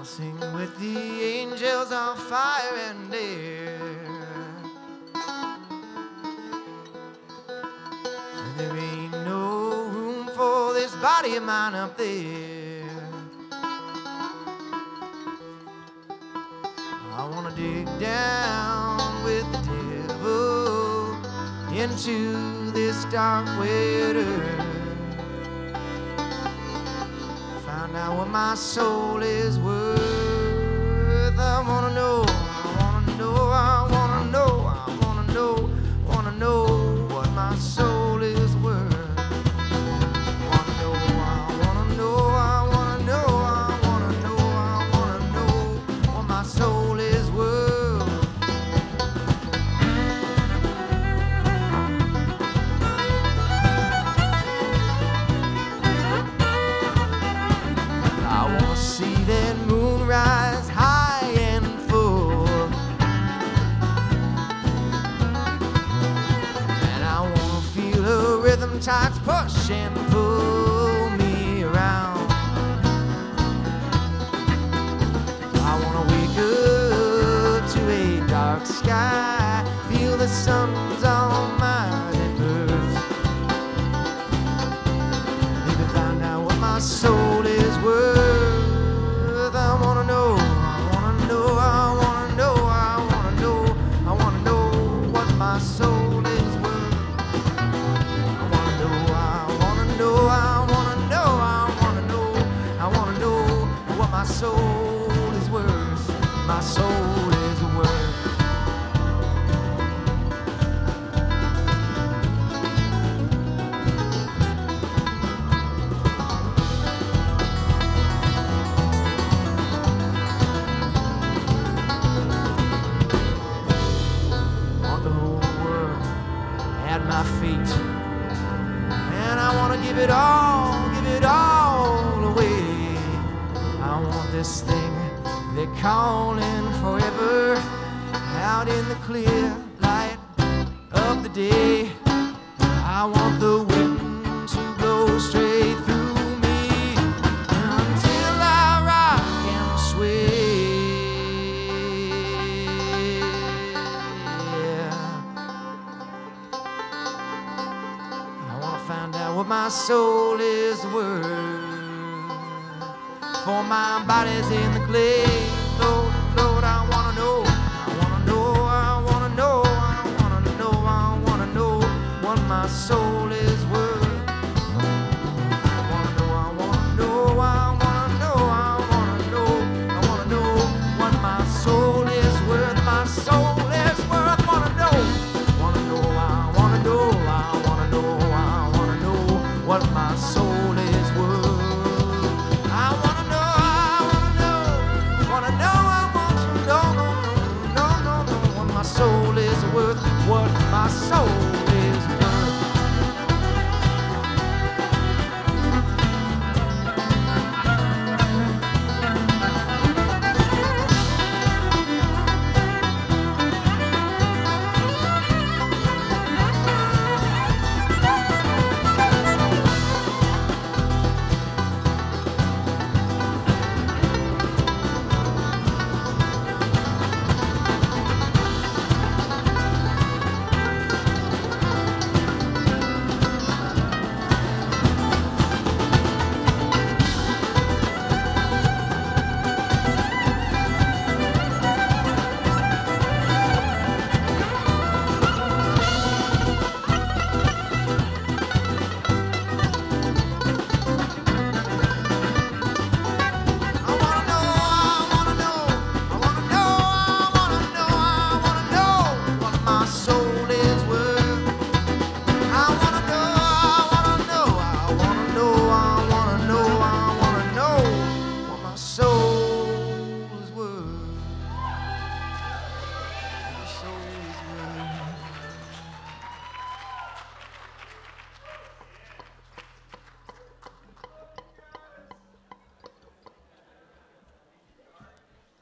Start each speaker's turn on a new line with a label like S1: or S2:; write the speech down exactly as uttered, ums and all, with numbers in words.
S1: I'll sing with the angels on fire and air. And there ain't no room for this body of mine up there. I wanna dig down with the devil into this dark wet earth. Find out what my soul is worth. I wanna know, I wanna know, I wanna know, I wanna know, wanna know what my soul is worth. Wanna know, I wanna know, I wanna know, I wanna know, I wanna know what my soul is worth. I wanna see that moon rise high and full, and I wanna feel her rhythm tides push and pull me around. I wanna wake up to a dark sky, feel the sun's almighty birth. Maybe find out what my soul is worth. I wanna know, I wanna know, I wanna know, I wanna know, I wanna know what my soul is worth. I wanna know, I wanna know, I wanna know, I wanna know, I wanna know what my soul is worth. My soul is worth. Want the whole world at my feet, and I wanna give it all, give it all away. I want this thing they're calling forever, out in the clear light of the day. I want the wind to go straight through me until I rock and sway. I wanna find out what my soul is worth, for my body's in the clay.